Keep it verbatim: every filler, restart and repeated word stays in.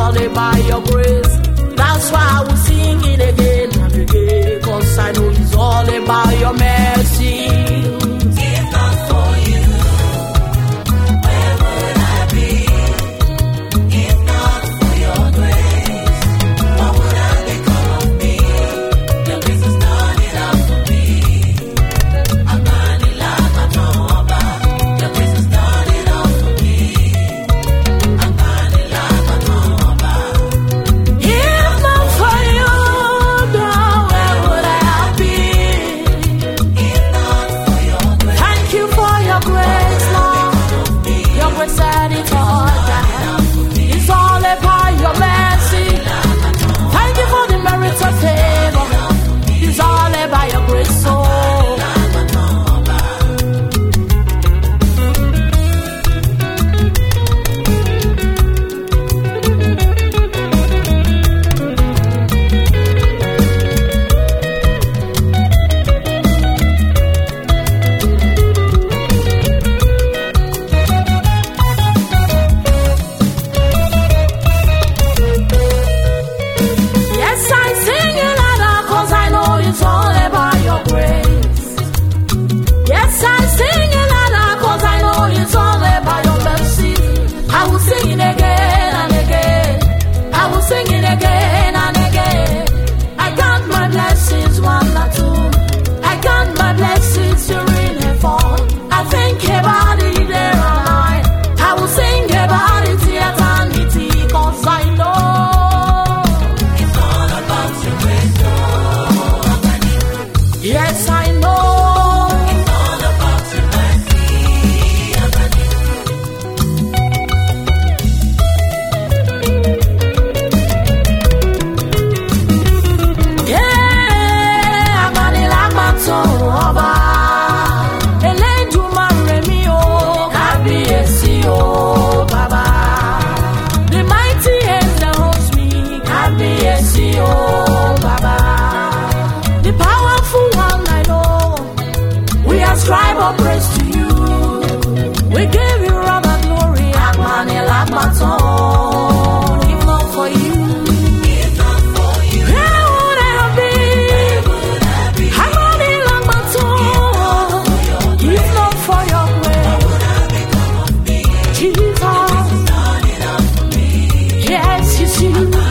all about your grace. That's why I will sing it again and again, cause I know it's all about your mercy. If not for you, where would I be? If not for your grace, what would I become of me? Your grace has done it all for me. Amani lama toba. Your grace has done it all for me. Amani lama toba. If not for you, girl, where would I be? If not for your grace, Thank you for your grace, Lord. Your grace said it all. It's all about your mercy. Thank you for the merit of favor. It's all about your grace, so. Yes, I sing it louder, cause I know it's all about your grace. Yes, I sing it louder, cause I know it's all about your mercy. I will sing it again and again. I will sing it again and again. I count my blessings one or two. I count my blessings during and fall. I think about it there and night. I will sing about it till eternity, cause I know. it's all about your grace, oh, Amani. Yes, I know. It's all about your mercy, Amani. Yeah, Amani lama toba. Elédùmarè mi o, kábíyèsí o, Baba. The mighty angel holds me, kábíyèsí o, Baba. The powerful one I know, we ascribe our praise to you. We give you all the glory, Amani lama toba. If not for you, If not for you, where would I have been? would I be? Amani lama toba. If not for your grace, Would I become of me? Jesus. Done it all for me. Yes, you see.